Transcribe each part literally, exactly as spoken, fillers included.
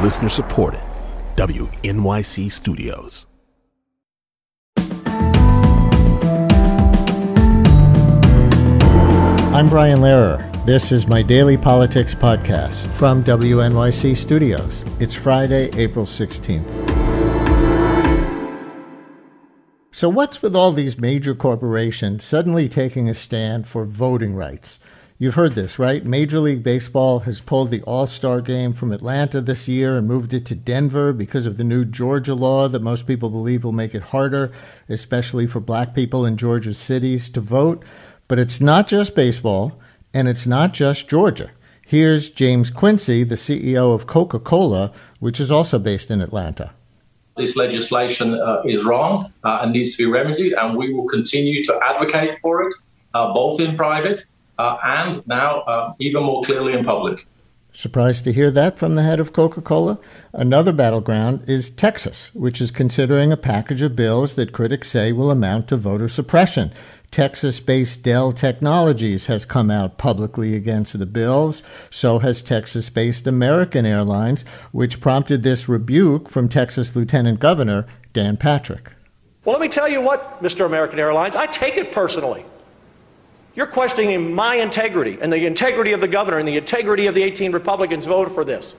Listener supported. W N Y C Studios. I'm Brian Lehrer. This is my daily politics podcast from W N Y C Studios. It's Friday, April sixteenth. So what's with all these major corporations suddenly taking a stand for voting rights? You've heard this, right? Major League Baseball has pulled the All-Star game from Atlanta this year and moved it to Denver because of the new Georgia law that most people believe will make it harder, especially for black people in Georgia's cities, to vote. But it's not just baseball, and it's not just Georgia. Here's James Quincy, the C E O of Coca-Cola, which is also based in Atlanta. This legislation uh, is wrong uh, and needs to be remedied, and we will continue to advocate for it, uh, both in private uh, and now uh, even more clearly in public. Surprised to hear that from the head of Coca-Cola? Another battleground is Texas, which is considering a package of bills that critics say will amount to voter suppression. Texas-based Dell Technologies has come out publicly against the bills. So has Texas-based American Airlines, which prompted this rebuke from Texas Lieutenant Governor Dan Patrick. Well, let me tell you what, Mister American Airlines, I take it personally. You're questioning my integrity and the integrity of the governor and the integrity of the eighteen Republicans voted for this.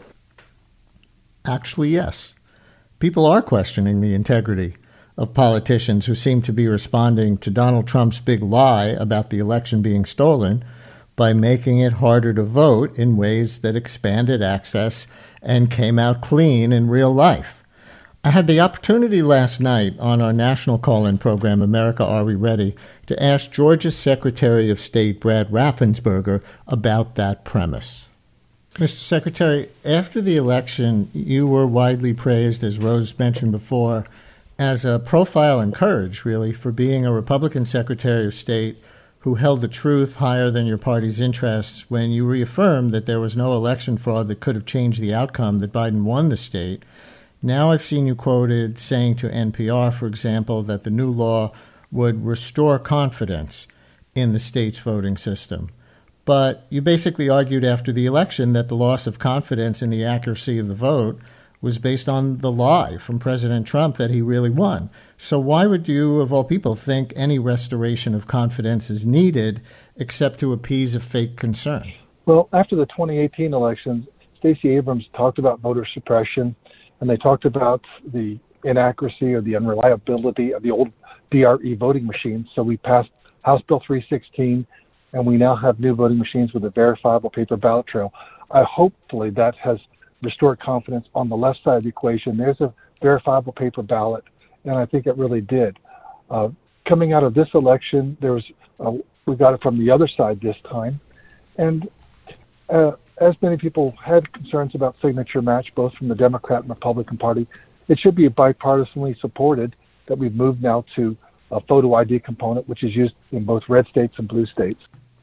Actually, yes. People are questioning the integrity of politicians who seem to be responding to Donald Trump's big lie about the election being stolen by making it harder to vote in ways that expanded access and came out clean in real life. I had the opportunity last night on our national call-in program, America, Are We Ready?, to ask Georgia's Secretary of State, Brad Raffensperger, about that premise. Mister Secretary, after the election, you were widely praised, as Rose mentioned before, as a profile and courage, really, for being a Republican Secretary of State who held the truth higher than your party's interests when you reaffirmed that there was no election fraud that could have changed the outcome that Biden won the state. Now I've seen you quoted saying to N P R, for example, that the new law would restore confidence in the state's voting system. But you basically argued after the election that the loss of confidence in the accuracy of the vote was based on the lie from President Trump that he really won. So why would you, of all people, think any restoration of confidence is needed except to appease a fake concern? Well, after the twenty eighteen elections, Stacey Abrams talked about voter suppression, and they talked about the inaccuracy or the unreliability of the old D R E voting machines. So we passed House Bill three sixteen, and we now have new voting machines with a verifiable paper ballot trail. I hopefully that has restored confidence on the left side of the equation. There's a verifiable paper ballot, and I think it really did. Uh, coming out of this election, there was uh, we got it from the other side this time, and uh, as many people had concerns about signature match, both from the Democrat and Republican Party, it should be bipartisanly supported that we've moved now to a photo I D component, which is used in both red states and blue states.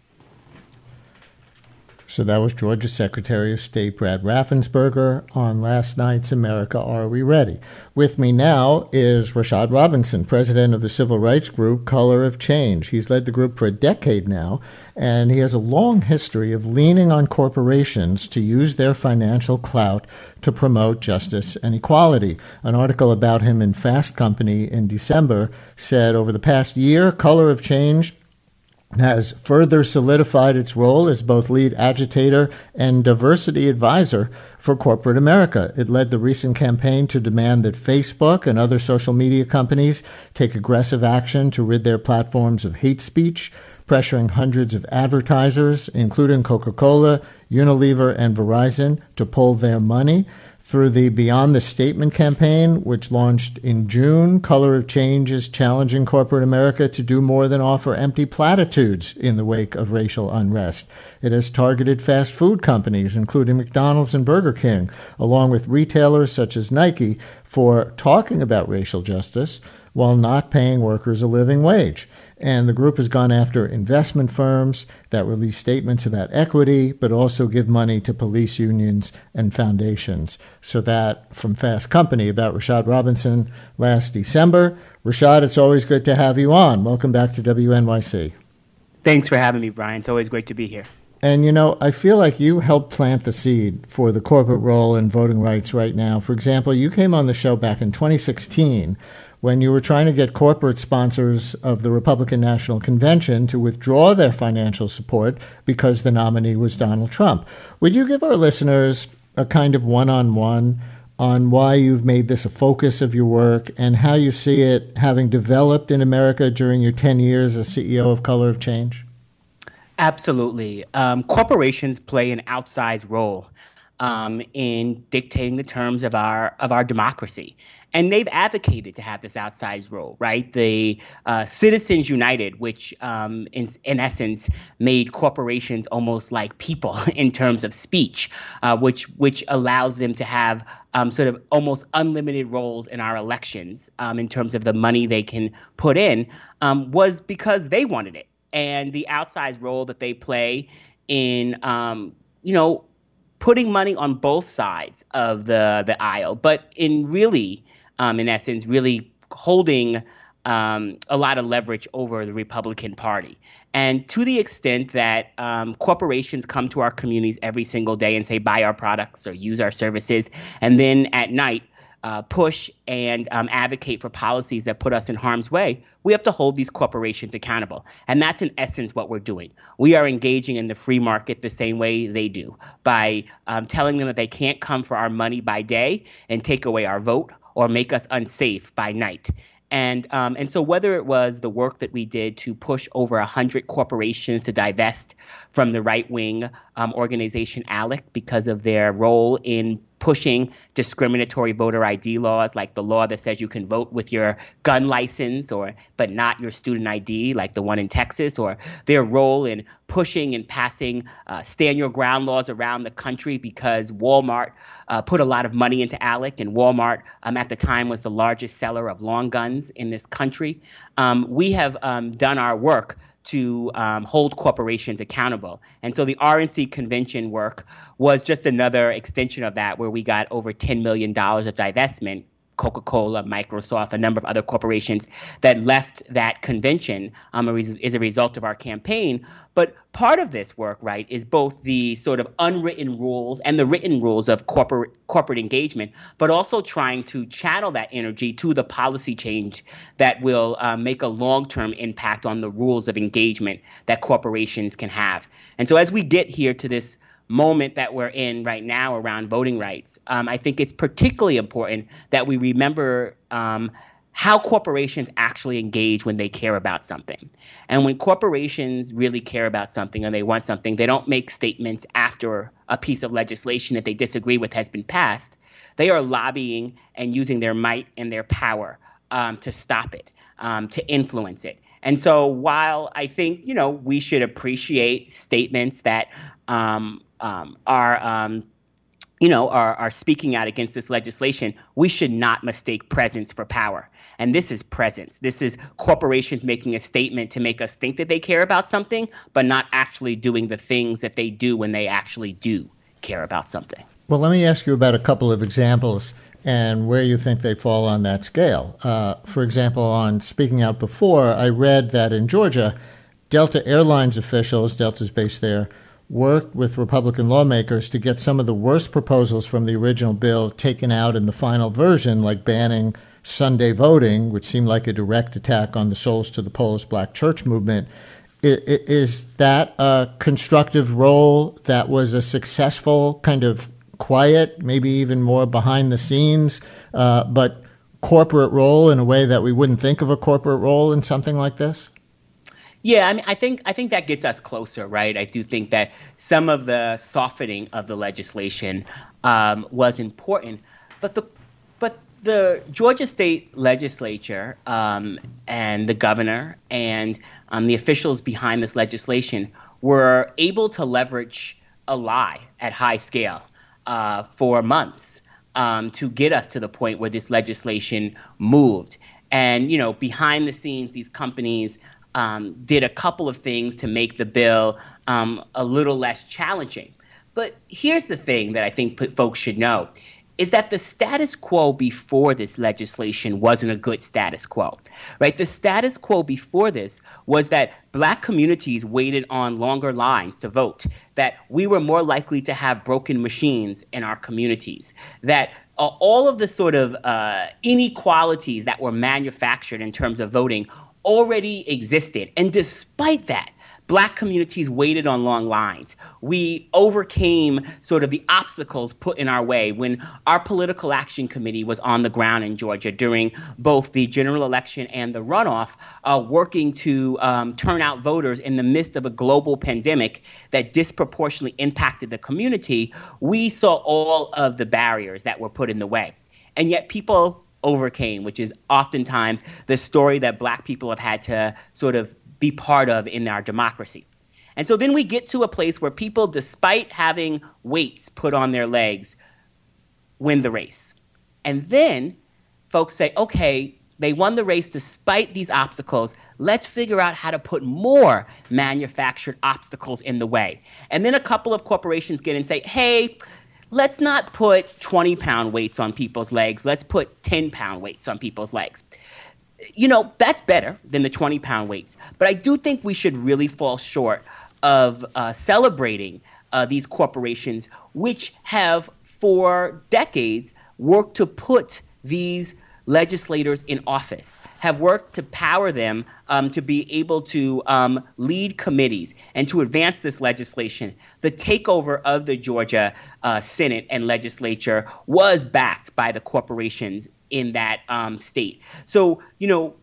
So that was Georgia's Secretary of State Brad Raffensperger on last night's America, Are We Ready? With me now is Rashad Robinson, president of the civil rights group Color of Change. He's led the group for a decade now, and he has a long history of leaning on corporations to use their financial clout to promote justice and equality. An article about him in Fast Company in December said, over the past year, Color of Change has further solidified its role as both lead agitator and diversity advisor for corporate America. It led the recent campaign to demand that Facebook and other social media companies take aggressive action to rid their platforms of hate speech, pressuring hundreds of advertisers, including Coca-Cola, Unilever, and Verizon, to pull their money. Through the Beyond the Statement campaign, which launched in June, Color of Change is challenging corporate America to do more than offer empty platitudes in the wake of racial unrest. It has targeted fast food companies, including McDonald's and Burger King, along with retailers such as Nike, for talking about racial justice while not paying workers a living wage. And the group has gone after investment firms that release statements about equity, but also give money to police unions and foundations. So that from Fast Company about Rashad Robinson last December. Rashad, it's always good to have you on. Welcome back to W N Y C. Thanks for having me, Brian. It's always great to be here. And, you know, I feel like you helped plant the seed for the corporate role in voting rights right now. For example, you came on the show back in twenty sixteen when you were trying to get corporate sponsors of the Republican National Convention to withdraw their financial support because the nominee was Donald Trump. Would you give our listeners a kind of one-on-one on why you've made this a focus of your work and how you see it having developed in America during your ten years as C E O of Color of Change? Absolutely. Um, corporations play an outsized role um, in dictating the terms of our of our democracy. And they've advocated to have this outsized role, right? The uh, Citizens United, which um, in, in essence made corporations almost like people in terms of speech, uh, which which allows them to have um, sort of almost unlimited roles in our elections um, in terms of the money they can put in, um, was because they wanted it. And the outsized role that they play in, um, you know, putting money on both sides of the the aisle, but in really, um, in essence, really holding um, a lot of leverage over the Republican Party. And to the extent that um, corporations come to our communities every single day and say, buy our products or use our services, and then at night, Uh, push and um, advocate for policies that put us in harm's way, we have to hold these corporations accountable. And that's in essence what we're doing. We are engaging in the free market the same way they do by um, telling them that they can't come for our money by day and take away our vote or make us unsafe by night. And um, and so whether it was the work that we did to push over one hundred corporations to divest from the right-wing um, organization ALEC because of their role in pushing discriminatory voter I D laws, like the law that says you can vote with your gun license or but not your student I D, like the one in Texas, or their role in pushing and passing uh, stand your ground laws around the country because Walmart uh, put a lot of money into ALEC, and Walmart um, at the time was the largest seller of long guns in this country. Um, we have um, done our work to um, hold corporations accountable. And so the R N C convention work was just another extension of that, where we got over ten million dollars of divestment, Coca-Cola, Microsoft, a number of other corporations that left that convention um, as a result of our campaign. But part of this work, right, is both the sort of unwritten rules and the written rules of corporate corporate engagement, but also trying to channel that energy to the policy change that will uh, make a long-term impact on the rules of engagement that corporations can have. And so as we get here to this moment that we're in right now around voting rights, um, I think it's particularly important that we remember um, how corporations actually engage when they care about something. And when corporations really care about something and they want something, they don't make statements after a piece of legislation that they disagree with has been passed. They are lobbying and using their might and their power um, to stop it, um, to influence it. And so while I think, you know, we should appreciate statements that um, um, are, um, you know, are, are speaking out against this legislation, we should not mistake presence for power. And this is presence. This is corporations making a statement to make us think that they care about something, but not actually doing the things that they do when they actually do care about something. Well, let me ask you about a couple of examples and where you think they fall on that scale. Uh, for example, on Speaking Out Before, I read that in Georgia, Delta Airlines officials, Delta's based there, worked with Republican lawmakers to get some of the worst proposals from the original bill taken out in the final version, like banning Sunday voting, which seemed like a direct attack on the Souls to the Polls Black church movement. Is that a constructive role that was a successful kind of quiet, maybe even more behind the scenes, uh, but corporate role in a way that we wouldn't think of a corporate role in something like this? Yeah, I mean, I think I think that gets us closer, right? I do think that some of the softening of the legislation um, was important, but the but the Georgia State Legislature um, and the governor and um, the officials behind this legislation were able to leverage a lie at high scale uh, for months um, to get us to the point where this legislation moved. And, you know, behind the scenes, these companies Um, did a couple of things to make the bill um, a little less challenging. But here's the thing that I think folks should know. is that the status quo before this legislation wasn't a good status quo, right? The status quo before this was that Black communities waited on longer lines to vote, that we were more likely to have broken machines in our communities, that uh, all of the sort of uh, inequalities that were manufactured in terms of voting already existed. And despite that, Black communities waited on long lines. We overcame sort of the obstacles put in our way when our political action committee was on the ground in Georgia during both the general election and the runoff, uh, working to um, turn out voters in the midst of a global pandemic that disproportionately impacted the community. We saw all of the barriers that were put in the way. And yet people overcame, which is oftentimes the story that Black people have had to sort of be part of in our democracy. And so then we get to a place where people, despite having weights put on their legs, win the race. And then folks say, okay, they won the race despite these obstacles. Let's figure out how to put more manufactured obstacles in the way. And then a couple of corporations get in and say, hey, let's not put twenty pound weights on people's legs. Let's put ten pound weights on people's legs. You know, that's better than the twenty pound weights. But I do think we should really fall short of uh, celebrating uh, these corporations, which have for decades worked to put these legislators in office, have worked to power them um, to be able to um, lead committees and to advance this legislation. The takeover of the Georgia uh, Senate and legislature was backed by the corporations in that um, state. So, you know,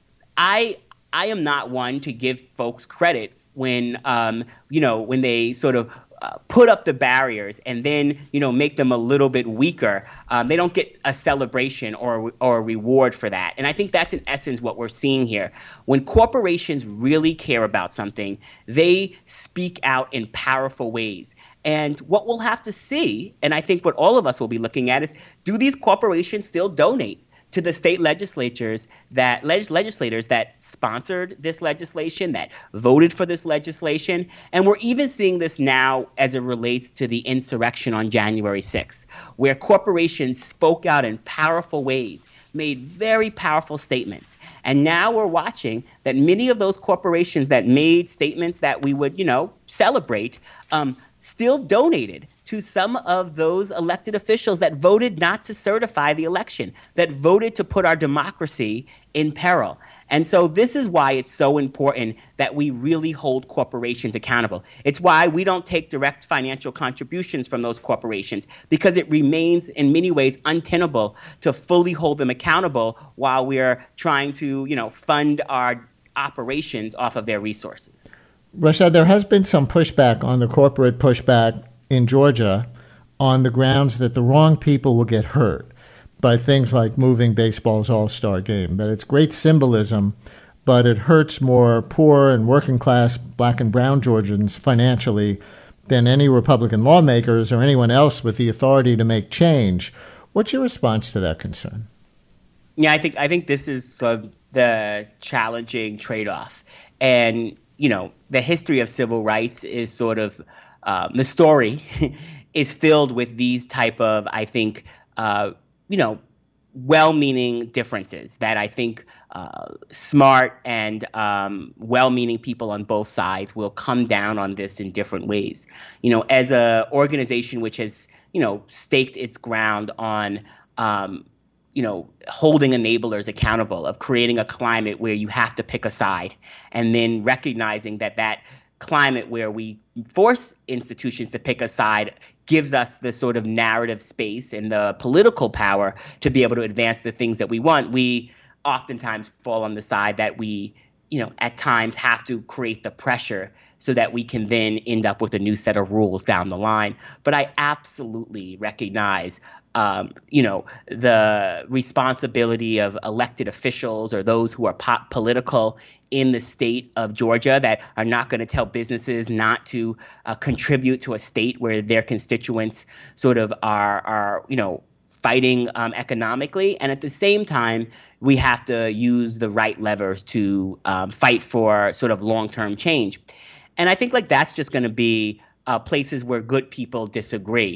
I I am not one to give folks credit when, um, you know, when they sort of uh, put up the barriers and then, you know, make them a little bit weaker. Um, they don't get a celebration or or a reward for that. And I think that's in essence what we're seeing here. When corporations really care about something, they speak out in powerful ways. And what we'll have to see, and I think what all of us will be looking at, is do these corporations still donate to the state legislatures that leg- legislators that sponsored this legislation, that voted for this legislation? And we're even seeing this now as it relates to the insurrection on January sixth, where corporations spoke out in powerful ways, made very powerful statements. And now we're watching that many of those corporations that made statements that we would, you know, celebrate, um, still donated to some of those elected officials that voted not to certify the election, that voted to put our democracy in peril. And so this is why it's so important that we really hold corporations accountable. It's why we don't take direct financial contributions from those corporations, because it remains in many ways untenable to fully hold them accountable while we're trying to, you know, fund our operations off of their resources. Rashad, there has been some pushback on the corporate pushback in Georgia on the grounds that the wrong people will get hurt by things like moving baseball's all-star game, that it's great symbolism, but it hurts more poor and working class Black and brown Georgians financially than any Republican lawmakers or anyone else with the authority to make change. What's your response to that concern? Yeah, I think I think this is uh, the challenging trade-off. And you know, the history of civil rights is sort of um, the story is filled with these type of, I think, uh, you know, well-meaning differences that I think uh, smart and um, well-meaning people on both sides will come down on this in different ways. You know, as an organization which has, you know, staked its ground on um, you know, holding enablers accountable, of creating a climate where you have to pick a side, and then recognizing that that climate where we force institutions to pick a side gives us the sort of narrative space and the political power to be able to advance the things that we want. We oftentimes fall on the side that we, you know, at times have to create the pressure so that we can then end up with a new set of rules down the line. But I absolutely recognize Um, you know, the responsibility of elected officials or those who are po- political in the state of Georgia that are not going to tell businesses not to uh, contribute to a state where their constituents sort of are, are you know, fighting um, economically. And at the same time, we have to use the right levers to um, fight for sort of long-term change. And I think like that's just going to be uh, places where good people disagree.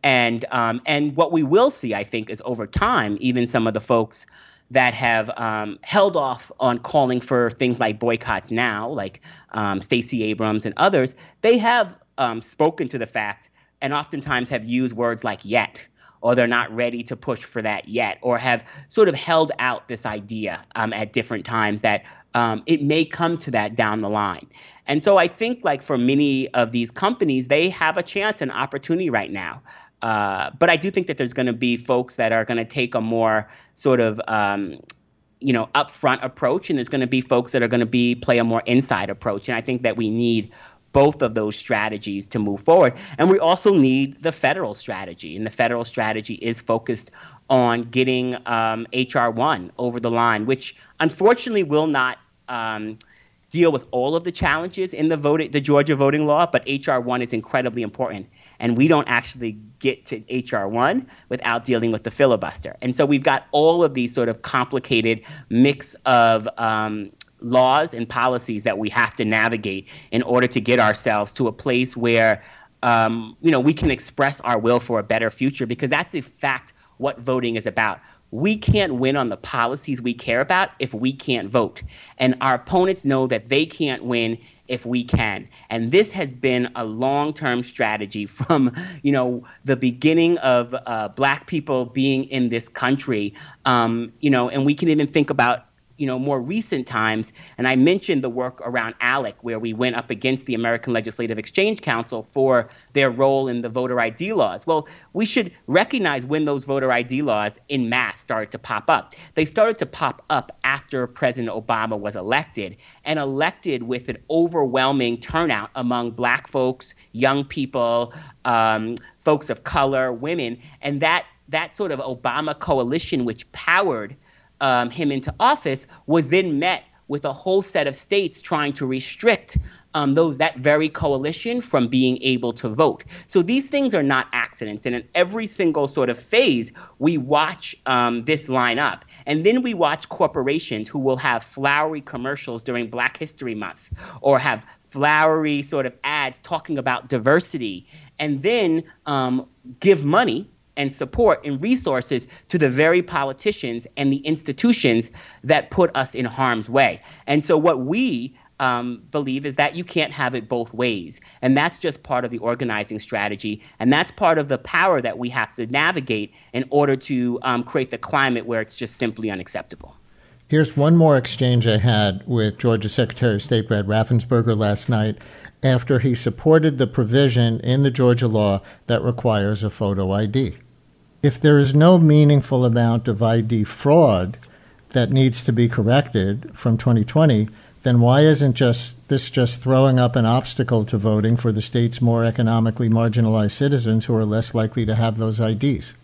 And um, and what we will see, I think, is over time, even some of the folks that have um, held off on calling for things like boycotts now, like um, Stacey Abrams and others, they have um, spoken to the fact and oftentimes have used words like yet, or they're not ready to push for that yet, or have sort of held out this idea um, at different times that um, it may come to that down the line. And so I think like for many of these companies, they have a chance and opportunity right now. Uh, but I do think that there's going to be folks that are going to take a more sort of, um, you know, upfront approach, and there's going to be folks that are going to be play a more inside approach. And I think that we need both of those strategies to move forward. And we also need the federal strategy. And the federal strategy is focused on getting um, H R one over the line, which unfortunately will not um, deal with all of the challenges in the voting, the Georgia voting law, but H R one is incredibly important. And we don't actually get to H R one without dealing with the filibuster. And so we've got all of these sort of complicated mix of um, laws and policies that we have to navigate in order to get ourselves to a place where, um, you know, we can express our will for a better future, because that's in fact what voting is about. We can't win on the policies we care about if we can't vote. And our opponents know that they can't win if we can. And this has been a long-term strategy from, you know, the beginning of uh, Black people being in this country. Um, you know, and we can even think about, you know, more recent times. And I mentioned the work around ALEC, where we went up against the American Legislative Exchange Council for their role in the voter I D laws. Well, we should recognize when those voter I D laws in mass started to pop up. They started to pop up after President Obama was elected, and elected with an overwhelming turnout among Black folks, young people, um, folks of color, women. And that that sort of Obama coalition, which powered Um, him into office, was then met with a whole set of states trying to restrict um, those that very coalition from being able to vote. So these things are not accidents. And in every single sort of phase, we watch um, this line up. And then we watch corporations who will have flowery commercials during Black History Month, or have flowery sort of ads talking about diversity, and then um, give money and support and resources to the very politicians and the institutions that put us in harm's way. And so what we um, believe is that you can't have it both ways. And that's just part of the organizing strategy. And that's part of the power that we have to navigate in order to um, create the climate where it's just simply unacceptable. Here's one more exchange I had with Georgia Secretary of State Brad Raffensperger last night, after he supported the provision in the Georgia law that requires a photo I D. If there is no meaningful amount of I D fraud that needs to be corrected from twenty twenty, then why isn't just this just throwing up an obstacle to voting for the state's more economically marginalized citizens who are less likely to have those I Ds?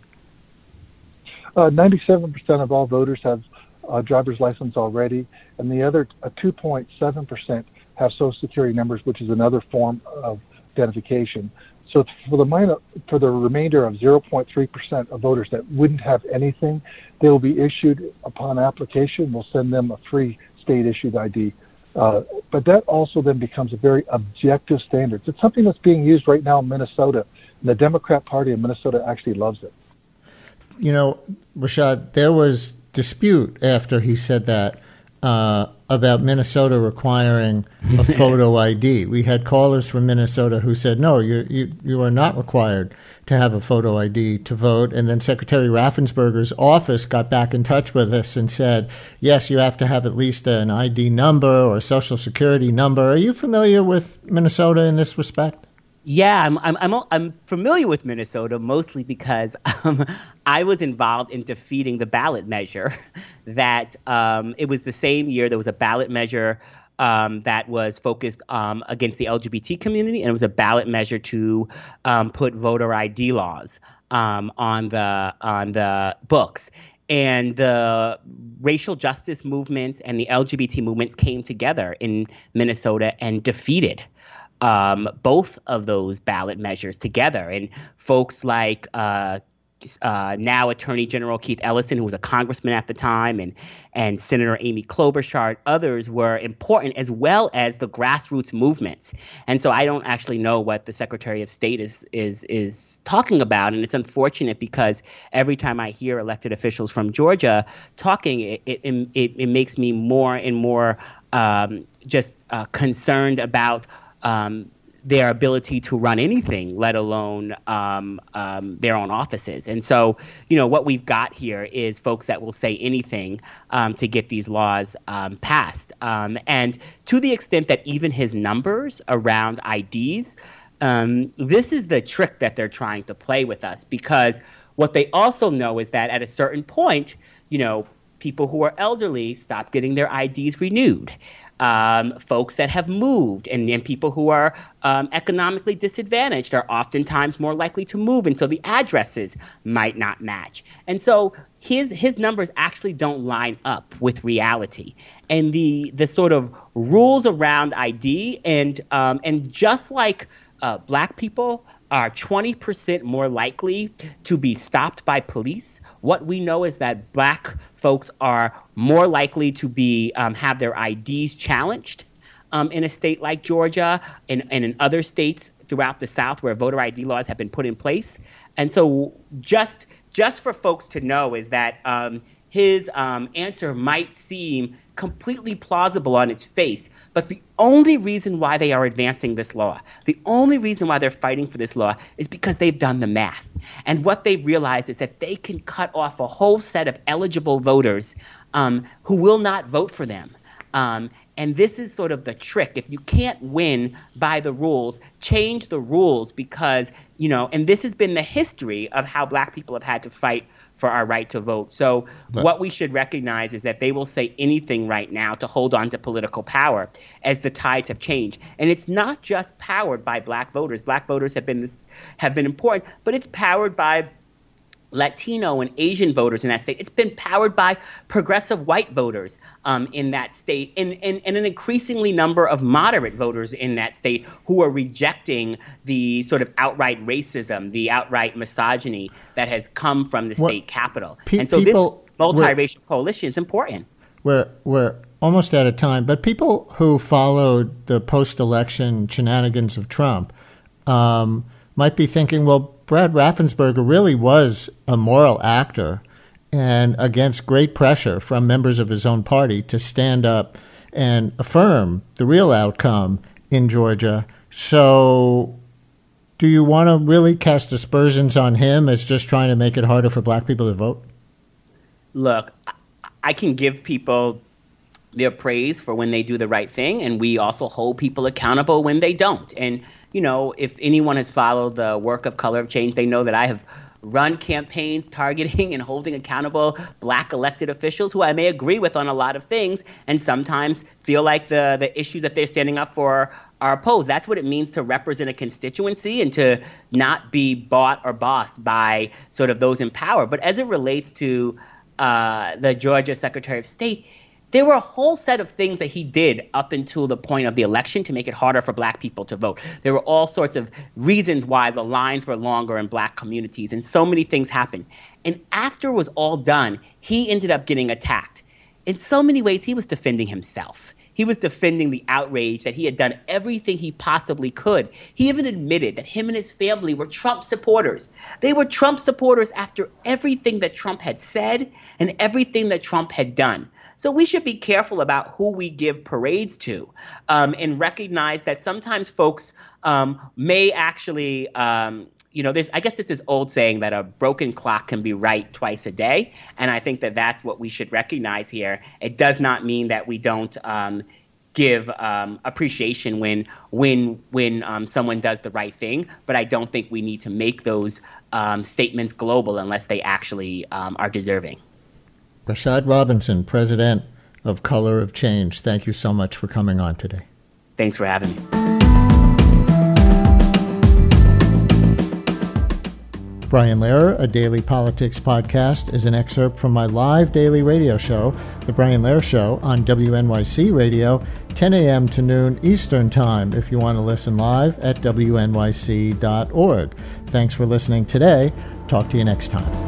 Uh, ninety-seven percent of all voters have a driver's license already, and the other uh, two point seven percent have Social Security numbers, which is another form of identification. So for the minor, for the remainder of zero point three percent of voters that wouldn't have anything, they will be issued upon application. We'll send them a free state-issued I D. Uh, but that also then becomes a very objective standard. It's something that's being used right now in Minnesota, and the Democrat Party in Minnesota actually loves it. You know, Rashad, there was dispute after he said that uh, about Minnesota requiring a photo I D. We had callers from Minnesota who said, no, you, you you are not required to have a photo I D to vote. And then Secretary Raffensperger's office got back in touch with us and said, yes, you have to have at least an I D number or a Social Security number. Are you familiar with Minnesota in this respect? Yeah, I'm I'm I'm I'm familiar with Minnesota, mostly because um, I was involved in defeating the ballot measure. That um, it was the same year there was a ballot measure um, that was focused um, against the L G B T community, and it was a ballot measure to um, put voter I D laws um, on the on the books. And the racial justice movements and the L G B T movements came together in Minnesota and defeated Um, both of those ballot measures together. And folks like uh, uh, now Attorney General Keith Ellison, who was a congressman at the time, and and Senator Amy Klobuchar, others were important, as well as the grassroots movements. And so I don't actually know what the Secretary of State is is is talking about, and it's unfortunate because every time I hear elected officials from Georgia talking, it it it, it makes me more and more um, just uh, concerned about Um, their ability to run anything, let alone um, um, their own offices. And so, you know, what we've got here is folks that will say anything um, to get these laws um, passed. Um, and to the extent that even his numbers around I Ds, um, this is the trick that they're trying to play with us, because what they also know is that at a certain point, you know, people who are elderly stop getting their I Ds renewed. Um, folks that have moved and, and people who are um, economically disadvantaged are oftentimes more likely to move. And so the addresses might not match. And so his his numbers actually don't line up with reality. And the the sort of rules around I D and um, and just like uh, black people are twenty percent more likely to be stopped by police, what we know is that black folks are more likely to be um, have their I Ds challenged um, in a state like Georgia and, and in other states throughout the South where voter I D laws have been put in place. And so just just for folks to know is that um, his um, answer might seem completely plausible on its face, but the only reason why they are advancing this law, the only reason why they're fighting for this law is because they've done the math. And what they've realized is that they can cut off a whole set of eligible voters um, who will not vote for them. Um, and this is sort of the trick. If you can't win by the rules, change the rules, because, you know, and this has been the history of how black people have had to fight for our right to vote. So but, what we should recognize is that they will say anything right now to hold on to political power as the tides have changed. And it's not just powered by black voters. Black voters have been this, have been important, but it's powered by Latino and Asian voters in that state. It's been powered by progressive white voters um, in that state, and, and, and an increasingly number of moderate voters in that state who are rejecting the sort of outright racism, the outright misogyny that has come from the state well, capital. Pe- and so people, this multiracial coalition is important. We're, we're almost out of time, but people who followed the post-election shenanigans of Trump um, might be thinking, well, Brad Raffensperger really was a moral actor, and against great pressure from members of his own party to stand up and affirm the real outcome in Georgia. So do you want to really cast aspersions on him as just trying to make it harder for black people to vote? Look, I can give people their praise for when they do the right thing, and we also hold people accountable when they don't. And, you know, if anyone has followed the work of Color of Change, they know that I have run campaigns targeting and holding accountable black elected officials who I may agree with on a lot of things and sometimes feel like the, the issues that they're standing up for are opposed. That's what it means to represent a constituency and to not be bought or bossed by sort of those in power. But as it relates to uh, the Georgia Secretary of State, there were a whole set of things that he did up until the point of the election to make it harder for black people to vote. There were all sorts of reasons why the lines were longer in black communities, and so many things happened. And after it was all done, he ended up getting attacked. In so many ways, he was defending himself. He was defending the outrage that he had done everything he possibly could. He even admitted that him and his family were Trump supporters. They were Trump supporters after everything that Trump had said and everything that Trump had done. So we should be careful about who we give parades to um, and recognize that sometimes folks um, may actually, um, you know, there's, I guess it's this old saying that a broken clock can be right twice a day. And I think that that's what we should recognize here. It does not mean that we don't um, give um, appreciation when when when um, someone does the right thing. But I don't think we need to make those um, statements global unless they actually um, are deserving. Rashad Robinson, president of Color of Change, thank you so much for coming on today. Thanks for having me. Brian Lehrer, a daily politics podcast, is an excerpt from my live daily radio show, The Brian Lehrer Show, on W N Y C Radio, ten a.m. to noon Eastern Time, if you want to listen live at W N Y C dot org. Thanks for listening today. Talk to you next time.